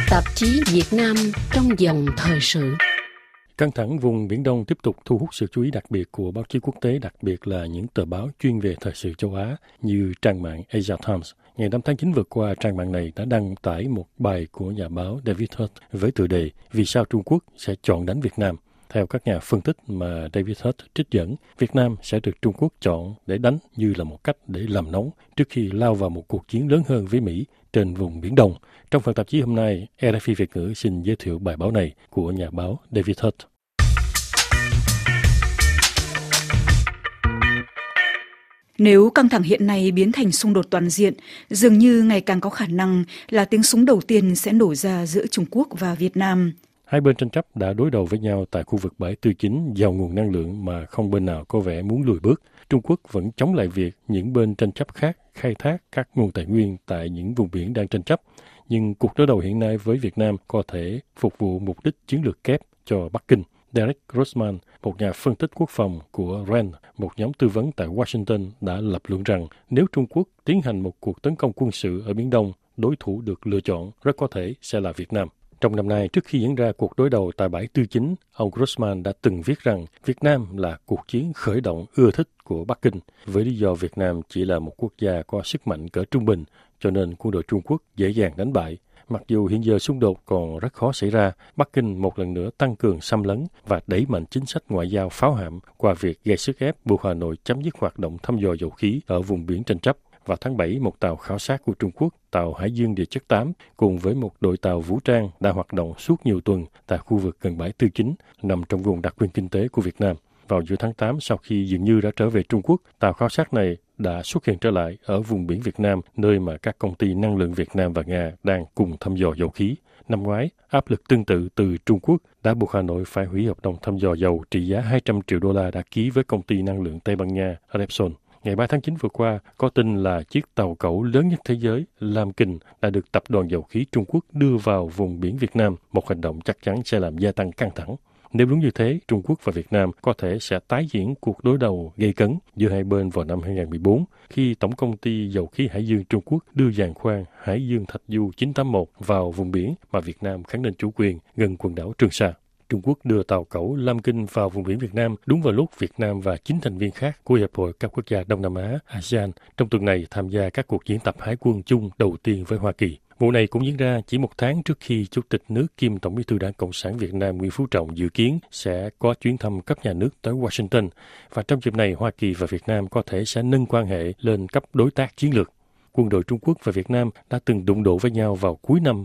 Tạp chí Việt Nam trong dòng thời sự. Căng thẳng vùng Biển Đông tiếp tục thu hút sự chú ý đặc biệt của báo chí quốc tế, đặc biệt là những tờ báo chuyên về thời sự châu Á như trang mạng Asia Times. Ngày 5 tháng 9 vừa qua, trang mạng này đã đăng tải một bài của nhà báo David Hurt với tựa đề "Vì sao Trung Quốc sẽ chọn đánh Việt Nam?". Theo các nhà phân tích mà David Hurt trích dẫn, Việt Nam sẽ được Trung Quốc chọn để đánh như là một cách để làm nóng trước khi lao vào một cuộc chiến lớn hơn với Mỹ trên vùng Biển Đông. Trong phần tạp chí hôm nay, RFI Việt ngữ xin giới thiệu bài báo này của nhà báo David Hurt. Nếu căng thẳng hiện nay biến thành xung đột toàn diện, dường như ngày càng có khả năng là tiếng súng đầu tiên sẽ nổ ra giữa Trung Quốc và Việt Nam. Hai bên tranh chấp đã đối đầu với nhau tại khu vực bãi Tư Chính giàu nguồn năng lượng mà không bên nào có vẻ muốn lùi bước. Trung Quốc vẫn chống lại việc những bên tranh chấp khác khai thác các nguồn tài nguyên tại những vùng biển đang tranh chấp. Nhưng cuộc đối đầu hiện nay với Việt Nam có thể phục vụ mục đích chiến lược kép cho Bắc Kinh. Derek Grossman, một nhà phân tích quốc phòng của RAND, một nhóm tư vấn tại Washington, đã lập luận rằng nếu Trung Quốc tiến hành một cuộc tấn công quân sự ở Biển Đông, đối thủ được lựa chọn rất có thể sẽ là Việt Nam. Trong năm nay, trước khi diễn ra cuộc đối đầu tại bãi Tư Chính, ông Grossman đã từng viết rằng Việt Nam là cuộc chiến khởi động ưa thích của Bắc Kinh, với lý do Việt Nam chỉ là một quốc gia có sức mạnh cỡ trung bình, cho nên quân đội Trung Quốc dễ dàng đánh bại. Mặc dù hiện giờ xung đột còn rất khó xảy ra, Bắc Kinh một lần nữa tăng cường xâm lấn và đẩy mạnh chính sách ngoại giao pháo hạm qua việc gây sức ép buộc Hà Nội chấm dứt hoạt động thăm dò dầu khí ở vùng biển tranh chấp. Vào tháng 7, một tàu khảo sát của Trung Quốc, tàu Hải Dương Địa chất 8, cùng với một đội tàu vũ trang đã hoạt động suốt nhiều tuần tại khu vực gần bãi Tư Chính, nằm trong vùng đặc quyền kinh tế của Việt Nam. Vào giữa tháng 8, sau khi dường như đã trở về Trung Quốc, tàu khảo sát này đã xuất hiện trở lại ở vùng biển Việt Nam, nơi mà các công ty năng lượng Việt Nam và Nga đang cùng thăm dò dầu khí. Năm ngoái, áp lực tương tự từ Trung Quốc đã buộc Hà Nội phải hủy hợp đồng thăm dò dầu trị giá 200 triệu đô la đã ký với công ty năng lượng Tây Ban Nha Repsol. Ngày 3 tháng 9 vừa qua, có tin là chiếc tàu cẩu lớn nhất thế giới, Lam Kinh, đã được Tập đoàn Dầu khí Trung Quốc đưa vào vùng biển Việt Nam, một hành động chắc chắn sẽ làm gia tăng căng thẳng. Nếu đúng như thế, Trung Quốc và Việt Nam có thể sẽ tái diễn cuộc đối đầu gay cấn giữa hai bên vào năm 2014, khi Tổng công ty Dầu khí Hải Dương Trung Quốc đưa giàn khoan Hải Dương Thạch Du 981 vào vùng biển mà Việt Nam khẳng định chủ quyền gần quần đảo Trường Sa. Trung Quốc đưa tàu cẩu Lam Kinh vào vùng biển Việt Nam đúng vào lúc Việt Nam và 9 thành viên khác của Hiệp hội các quốc gia Đông Nam Á ASEAN trong tuần này tham gia các cuộc diễn tập hải quân chung đầu tiên với Hoa Kỳ. Vụ này cũng diễn ra chỉ một tháng trước khi Chủ tịch nước kiêm Tổng bí thư Đảng Cộng sản Việt Nam Nguyễn Phú Trọng dự kiến sẽ có chuyến thăm cấp nhà nước tới Washington. Và trong dịp này, Hoa Kỳ và Việt Nam có thể sẽ nâng quan hệ lên cấp đối tác chiến lược. Quân đội Trung Quốc và Việt Nam đã từng đụng độ với nhau vào cuối năm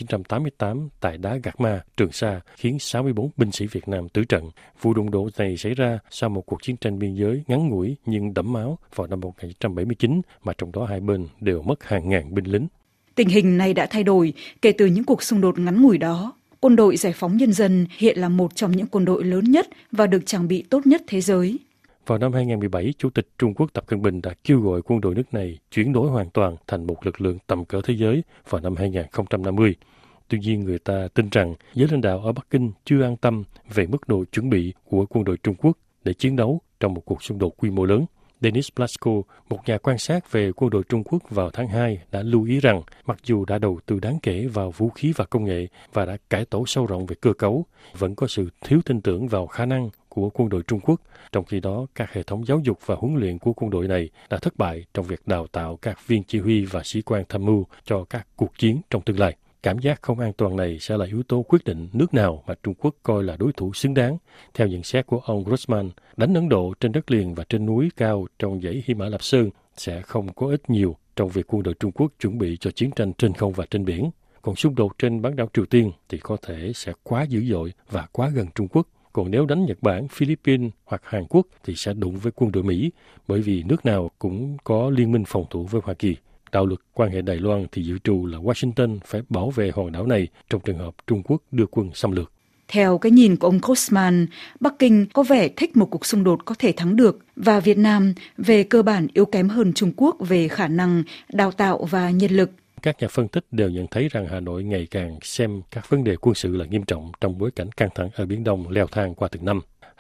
1988 tại đá Gạc Ma, Trường Sa, khiến 64 binh sĩ Việt Nam tử trận. Vụ đụng độ này xảy ra sau một cuộc chiến tranh biên giới ngắn ngủi nhưng đẫm máu vào năm 1979, mà trong đó hai bên đều mất hàng ngàn binh lính. Tình hình này đã thay đổi kể từ những cuộc xung đột ngắn ngủi đó. Quân đội Giải phóng Nhân dân hiện là một trong những quân đội lớn nhất và được trang bị tốt nhất thế giới. Vào năm 2017, Chủ tịch Trung Quốc Tập Cận Bình đã kêu gọi quân đội nước này chuyển đổi hoàn toàn thành một lực lượng tầm cỡ thế giới vào năm 2050. Tuy nhiên, người ta tin rằng giới lãnh đạo ở Bắc Kinh chưa an tâm về mức độ chuẩn bị của quân đội Trung Quốc để chiến đấu trong một cuộc xung đột quy mô lớn. Denis Blasko, một nhà quan sát về quân đội Trung Quốc vào tháng 2, đã lưu ý rằng mặc dù đã đầu tư đáng kể vào vũ khí và công nghệ và đã cải tổ sâu rộng về cơ cấu, vẫn có sự thiếu tin tưởng vào khả năng của quân đội Trung Quốc. Trong khi đó, các hệ thống giáo dục và huấn luyện của quân đội này đã thất bại trong việc đào tạo các viên chỉ huy và sĩ quan tham mưu cho các cuộc chiến trong tương lai. Cảm giác không an toàn này sẽ là yếu tố quyết định nước nào mà Trung Quốc coi là đối thủ xứng đáng. Theo nhận xét của ông Grossman, đánh Ấn Độ trên đất liền và trên núi cao trong dãy Hy Mã Lạp Sơn sẽ không có ích nhiều trong việc quân đội Trung Quốc chuẩn bị cho chiến tranh trên không và trên biển. Còn xung đột trên bán đảo Triều Tiên thì có thể sẽ quá dữ dội và quá gần Trung Quốc. Còn nếu đánh Nhật Bản, Philippines hoặc Hàn Quốc thì sẽ đụng với quân đội Mỹ, bởi vì nước nào cũng có liên minh phòng thủ với Hoa Kỳ. Đạo luật quan hệ Đài Loan thì dự trù là Washington phải bảo vệ hòn đảo này trong trường hợp Trung Quốc đưa quân xâm lược. Theo cái nhìn của ông Grossman, Bắc Kinh có vẻ thích một cuộc xung đột có thể thắng được và Việt Nam về cơ bản yếu kém hơn Trung Quốc về khả năng đào tạo và nhân lực. Các nhà phân tích đều nhận thấy rằng Hà Nội ngày càng xem các vấn đề quân sự là nghiêm trọng trong bối cảnh căng thẳng ở Biển Đông leo thang qua từng năm.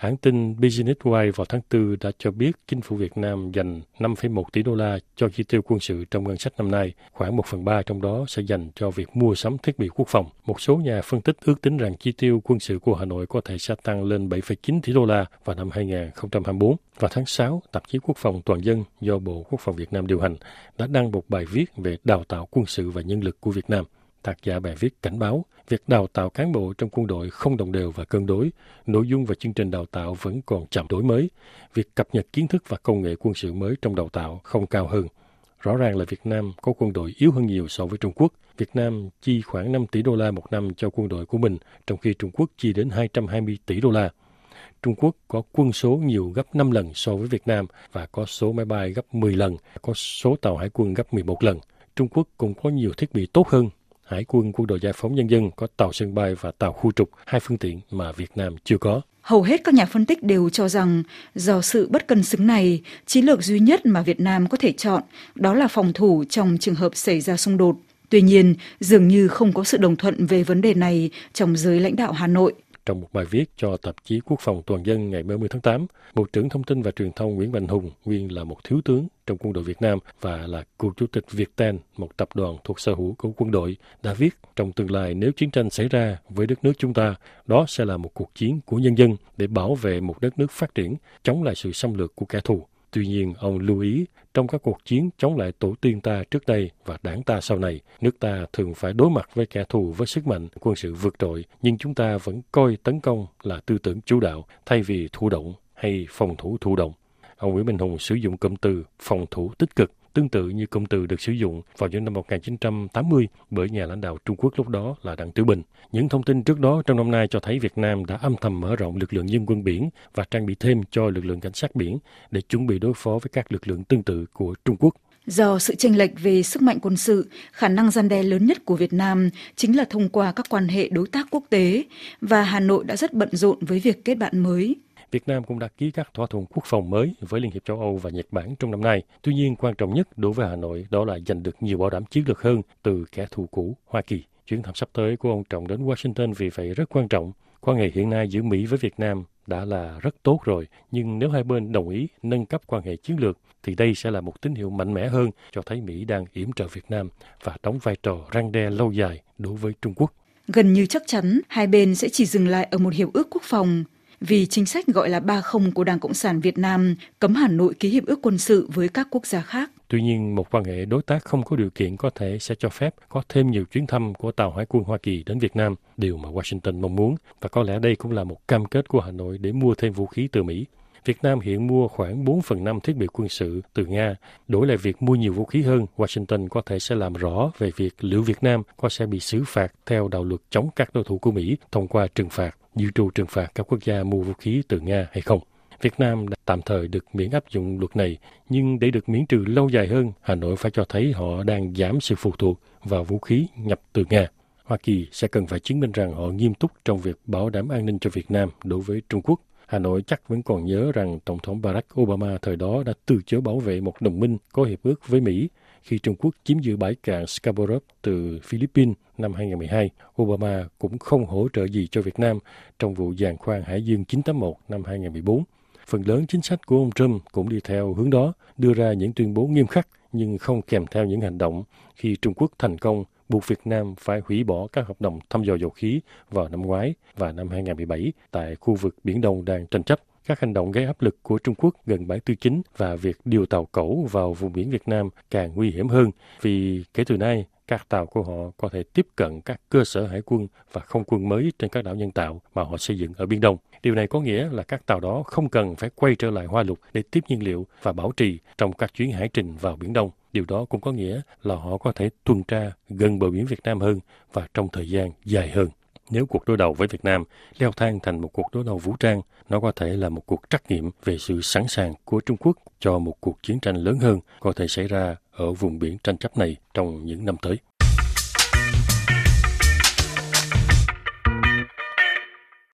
Hãng tin Business Wire vào tháng 4 đã cho biết chính phủ Việt Nam dành 5,1 tỷ đô la cho chi tiêu quân sự trong ngân sách năm nay, khoảng 1/3 trong đó sẽ dành cho việc mua sắm thiết bị quốc phòng. Một số nhà phân tích ước tính rằng chi tiêu quân sự của Hà Nội có thể sẽ tăng lên 7,9 tỷ đô la vào năm 2024. Vào tháng 6, tạp chí Quốc phòng Toàn dân do Bộ Quốc phòng Việt Nam điều hành đã đăng một bài viết về đào tạo quân sự và nhân lực của Việt Nam. Tác giả bài viết cảnh báo, việc đào tạo cán bộ trong quân đội không đồng đều và cân đối, nội dung và chương trình đào tạo vẫn còn chậm đổi mới, việc cập nhật kiến thức và công nghệ quân sự mới trong đào tạo không cao hơn. Rõ ràng là Việt Nam có quân đội yếu hơn nhiều so với Trung Quốc. Việt Nam chi khoảng 5 tỷ đô la một năm cho quân đội của mình, trong khi Trung Quốc chi đến 220 tỷ đô la. Trung Quốc có quân số nhiều gấp 5 lần so với Việt Nam và có số máy bay gấp 10 lần, có số tàu hải quân gấp 11 lần. Trung Quốc cũng có nhiều thiết bị tốt hơn. Hải quân Quân đội Giải phóng Nhân dân có tàu sân bay và tàu khu trục, 2 phương tiện mà Việt Nam chưa có. Hầu hết các nhà phân tích đều cho rằng do sự bất cân xứng này, chiến lược duy nhất mà Việt Nam có thể chọn đó là phòng thủ trong trường hợp xảy ra xung đột. Tuy nhiên, dường như không có sự đồng thuận về vấn đề này trong giới lãnh đạo Hà Nội. Trong một bài viết cho tạp chí Quốc phòng Toàn dân ngày 30 tháng 8, Bộ trưởng Thông tin và Truyền thông Nguyễn Mạnh Hùng, nguyên là một thiếu tướng trong quân đội Việt Nam và là cựu chủ tịch Viettel, một tập đoàn thuộc sở hữu của quân đội, đã viết trong tương lai nếu chiến tranh xảy ra với đất nước chúng ta, đó sẽ là một cuộc chiến của nhân dân để bảo vệ một đất nước phát triển, chống lại sự xâm lược của kẻ thù. Tuy nhiên, ông lưu ý, trong các cuộc chiến chống lại tổ tiên ta trước đây và đảng ta sau này, nước ta thường phải đối mặt với kẻ thù với sức mạnh quân sự vượt trội, nhưng chúng ta vẫn coi tấn công là tư tưởng chủ đạo thay vì thụ động hay phòng thủ thụ động. Ông Nguyễn Mạnh Hùng sử dụng cụm từ phòng thủ tích cực, tương tự như cụm từ được sử dụng vào những năm 1980 bởi nhà lãnh đạo Trung Quốc lúc đó là Đặng Tiểu Bình. Những thông tin trước đó trong năm nay cho thấy Việt Nam đã âm thầm mở rộng lực lượng dân quân biển và trang bị thêm cho lực lượng cảnh sát biển để chuẩn bị đối phó với các lực lượng tương tự của Trung Quốc. Do sự chênh lệch về sức mạnh quân sự, khả năng răn đe lớn nhất của Việt Nam chính là thông qua các quan hệ đối tác quốc tế, và Hà Nội đã rất bận rộn với việc kết bạn mới. Việt Nam cũng đã ký các thỏa thuận quốc phòng mới với Liên hiệp châu Âu và Nhật Bản trong năm nay. Tuy nhiên, quan trọng nhất đối với Hà Nội đó là giành được nhiều bảo đảm chiến lược hơn từ kẻ thù cũ Hoa Kỳ. Chuyến thăm sắp tới của ông Trọng đến Washington vì vậy rất quan trọng. Quan hệ hiện nay giữa Mỹ với Việt Nam đã là rất tốt rồi, nhưng nếu hai bên đồng ý nâng cấp quan hệ chiến lược, thì đây sẽ là một tín hiệu mạnh mẽ hơn cho thấy Mỹ đang yểm trợ Việt Nam và đóng vai trò răn đe lâu dài đối với Trung Quốc. Gần như chắc chắn, hai bên sẽ chỉ dừng lại ở một hiệp ước quốc phòng, vì chính sách gọi là 30 của Đảng Cộng sản Việt Nam cấm Hà Nội ký hiệp ước quân sự với các quốc gia khác. Tuy nhiên, một quan hệ đối tác không có điều kiện có thể sẽ cho phép có thêm nhiều chuyến thăm của tàu hải quân Hoa Kỳ đến Việt Nam, điều mà Washington mong muốn, và có lẽ đây cũng là một cam kết của Hà Nội để mua thêm vũ khí từ Mỹ. Việt Nam hiện mua khoảng 4/5 thiết bị quân sự từ Nga. Đổi lại việc mua nhiều vũ khí hơn, Washington có thể sẽ làm rõ về việc liệu Việt Nam có sẽ bị xử phạt theo đạo luật chống các đối thủ của Mỹ thông qua trừng phạt, dự trù trừng phạt các quốc gia mua vũ khí từ Nga hay không. Việt Nam đã tạm thời được miễn áp dụng luật này, nhưng để được miễn trừ lâu dài hơn, Hà Nội phải cho thấy họ đang giảm sự phụ thuộc vào vũ khí nhập từ Nga. Hoa Kỳ sẽ cần phải chứng minh rằng họ nghiêm túc trong việc bảo đảm an ninh cho Việt Nam đối với Trung Quốc. Hà Nội chắc vẫn còn nhớ rằng Tổng thống Barack Obama thời đó đã từ chối bảo vệ một đồng minh có hiệp ước với Mỹ khi Trung Quốc chiếm giữ bãi cạn Scarborough từ Philippines năm 2012. Obama cũng không hỗ trợ gì cho Việt Nam trong vụ giàn khoan Hải Dương 981 năm 2014. Phần lớn chính sách của ông Trump cũng đi theo hướng đó, đưa ra những tuyên bố nghiêm khắc nhưng không kèm theo những hành động khi Trung Quốc thành công buộc Việt Nam phải hủy bỏ các hợp đồng thăm dò dầu khí vào năm ngoái và năm 2017 tại khu vực Biển Đông đang tranh chấp. Các hành động gây áp lực của Trung Quốc gần bãi Tư Chính và việc điều tàu cẩu vào vùng biển Việt Nam càng nguy hiểm hơn vì kể từ nay, các tàu của họ có thể tiếp cận các cơ sở hải quân và không quân mới trên các đảo nhân tạo mà họ xây dựng ở Biển Đông. Điều này có nghĩa là các tàu đó không cần phải quay trở lại Hoa Lục để tiếp nhiên liệu và bảo trì trong các chuyến hải trình vào Biển Đông. Điều đó cũng có nghĩa là họ có thể tuần tra gần bờ biển Việt Nam hơn và trong thời gian dài hơn. Nếu cuộc đối đầu với Việt Nam leo thang thành một cuộc đối đầu vũ trang, nó có thể là một cuộc trắc nghiệm về sự sẵn sàng của Trung Quốc cho một cuộc chiến tranh lớn hơn có thể xảy ra ở vùng biển tranh chấp này trong những năm tới.